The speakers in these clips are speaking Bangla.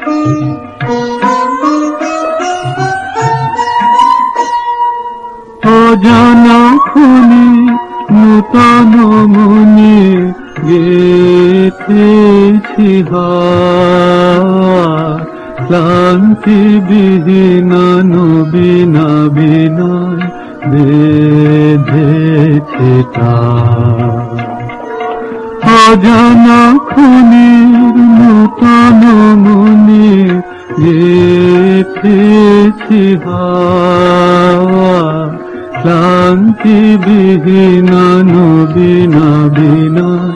অজানা খুনি নূতন মনে গেথেছি হাত, ক্লান্তি বিহীন নবীন বিনয় বেঁধেছে তার। অজানা খুনির নূতন মনে গেথেছি হাত, ক্লান্তি বিহীন নবীন বিনয়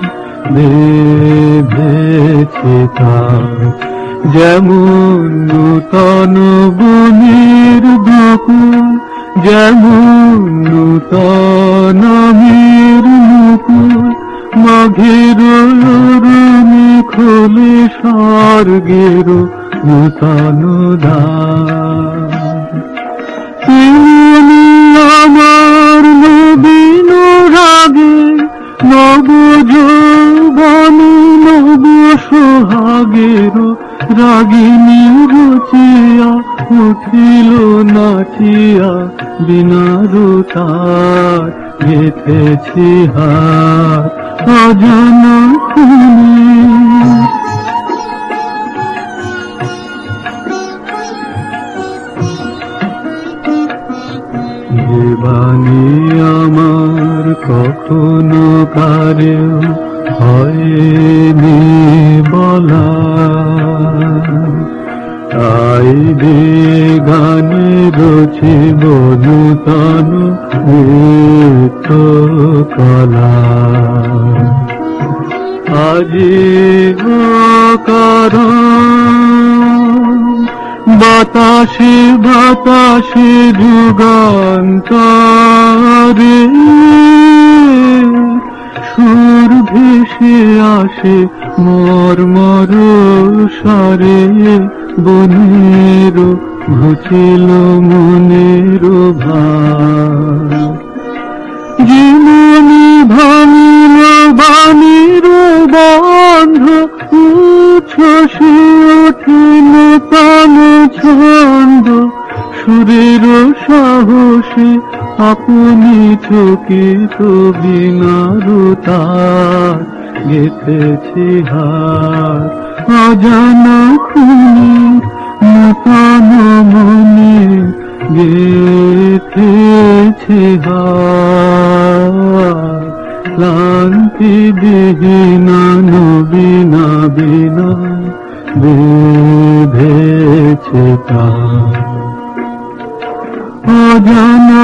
বেঁধেছে তার। যেমন নূতন বনের বকুল, যেমন নূতন আমের মুকুল, মাঘের অরুণে খোলে স্বর্গের নূতন দ্বার। তেমনি আমার নবীন রাগে নব যৌবনে নব সোহাগের রাগিনী রচিয়া উঠিল নাচিয়া বিনার তার গেথেছি হাত। অজানা খুনি বাণী আমার কখনো কারেও হয়নি বলা, তাই যে গানে রচিব নূতন নৃত্য কলা। আজি অকারণ বাতাসে বাতাসে যুগান্তরে সুর ভেসে আসে মর্মর স্বরে, বনের ঘুচিল মনের ভার। জীবনী ভাঙিল বাণীর বন্ধ, উচ্ছ্বাসে ওঠে নূতন ছন্দ, সুরের সাহসে আপনি চকিত বিনার তার গেথেছি হাত। অজানা খুনি নূতন মনে গেথেছি হাত, ক্লান্তি বিহীন নবীন বিনয় বেঁধেছে তার। অজানা